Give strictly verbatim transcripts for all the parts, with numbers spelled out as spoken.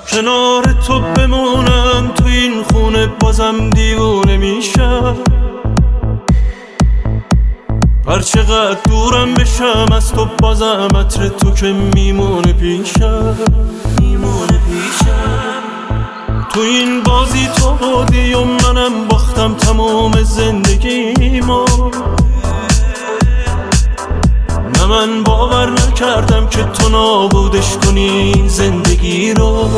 کنار تو بمونم تو این خونه بازم دیوونه میشم. هر چقدر دورم بشم از تو بازم عطر تو که میمونه پیشم میمونه پیشم. تو این بازی تو بودی و منم باختم تمام زندگیمو. نه من باور نکردم که تو نابودش کنی زندگی رو.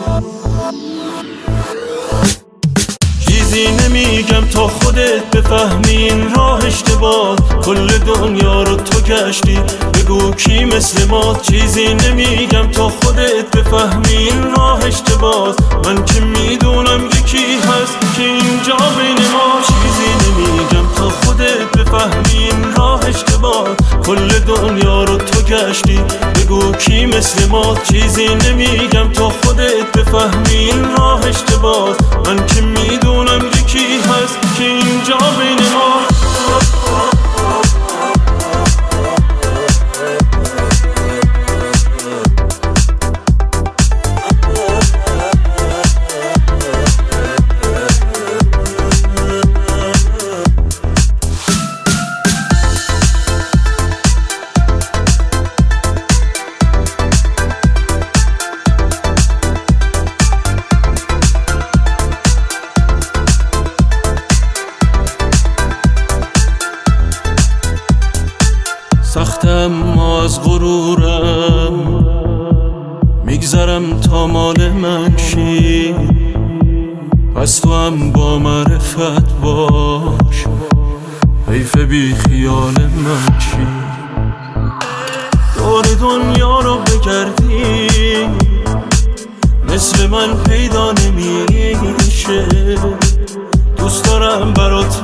چیزی نمیگم تا خودت بفهمی این راه اشتباه. کل دنیا رو تو گشتی بگو کی مثل ما. چیزی نمیگم تا خودت بفهمی این راه اشتباه. من که میدونم یکی هست که اینجا بین ما. چیزی نمیگم تا خودت بفهمی این راه اشتباه. کل دنیا رو تو گشتی بگو کی مثل ما. چیزی نمیگم تا خودت بفهمی این راه اشتباه. من که میدونم یکی هست که اینجا بین ما. سختم ما از غرورم میگذرم تا مال من شی. پس تو هم با معرفت باش حیف بی خیال من چی. دور دنیا رو بگردی مثل من پیدا نمیشه. دوست دارم برات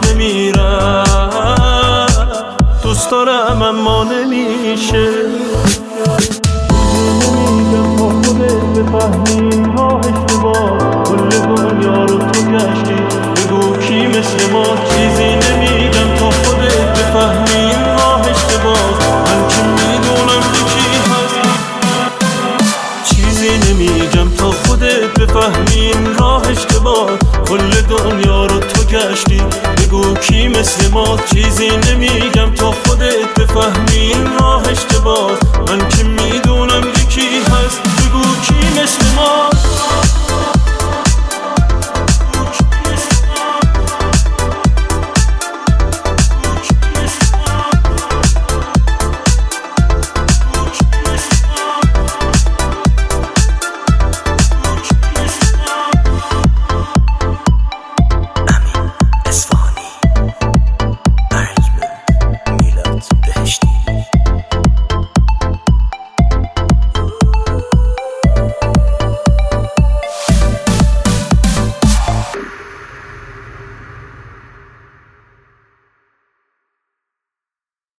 بمیرم دوست دارم اما نمیشه. نمیگم با خودت بفهمی این راه اشتباه. کل دنیا رو تو گشتی بگو کی مثل ما. چیزی نمیگم تا خودت بفهمی این راه اشتباه. من که میدونم یکی هست. چیزی نمیگم تا خودت بفهمی این راه اشتباه. کل دنیا رو تو گشتی بگو کی مثل ما. چیزی نمیگم تا خودت بفهمی این راه اشتباه. من که